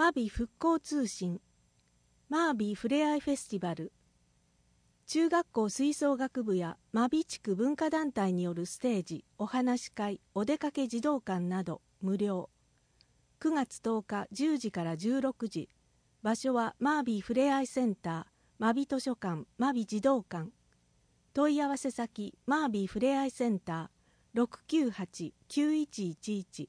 マビ復興通信、マービーふれあいフェスティバル、中学校吹奏楽部やマビ地区文化団体によるステージ、お話し会、お出かけ児童館など無料。9月10日10時から16時。場所はマービーふれあいセンター、マビ図書館、マビ児童館。問い合わせ先、マービーふれあいセンター 698-9111。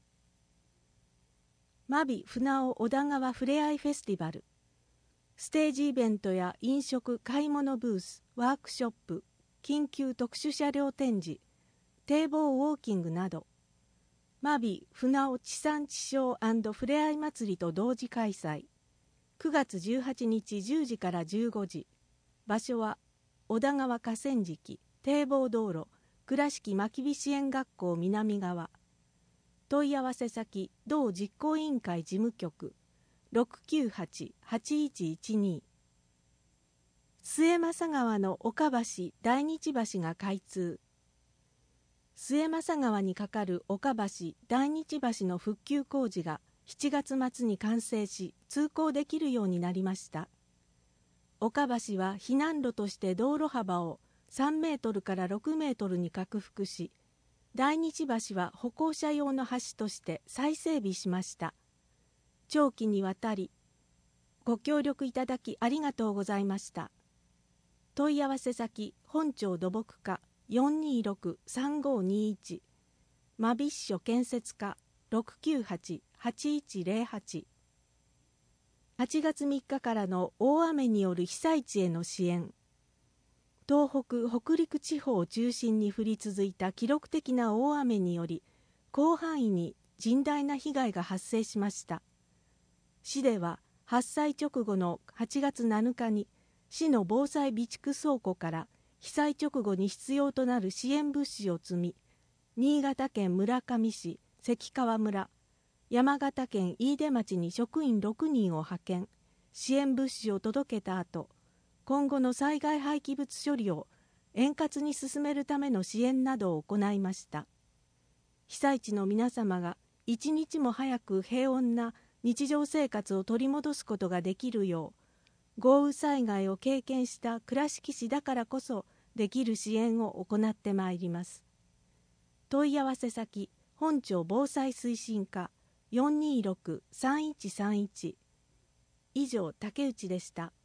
マビ船尾小田川ふれあいフェスティバル。ステージイベントや飲食・買い物ブース、ワークショップ、緊急特殊車両展示、堤防ウォーキングなど、マビ船尾地産地消&ふれあい祭りと同時開催。9月18日10時から15時。場所は小田川河川敷、堤防道路、倉敷まきび支援学校南側。問い合わせ先、同実行委員会事務局698-8112。末政川の岡橋大日橋が開通。末政川に架かる岡橋大日橋の復旧工事が7月末に完成し、通行できるようになりました。岡橋は避難路として道路幅を3メートルから6メートルに拡幅し、大日橋は歩行者用の橋として再整備しました。長期にわたりご協力いただきありがとうございました。問い合わせ先、本町土木課 426-3521、マビッショ建設課 698-8108。8月3日からの大雨による被災地への支援。東北・北陸地方を中心に降り続いた記録的な大雨により、広範囲に甚大な被害が発生しました。市では発災直後の8月7日に、市の防災備蓄倉庫から被災直後に必要となる支援物資を積み、新潟県村上市関川村、山形県飯豊町に職員6人を派遣、支援物資を届けた後、今後の災害廃棄物処理を円滑に進めるための支援などを行いました。被災地の皆様が一日も早く平穏な日常生活を取り戻すことができるよう、豪雨災害を経験した倉敷市だからこそできる支援を行ってまいります。問い合わせ先、本町防災推進課 426-3131。以上、竹内でした。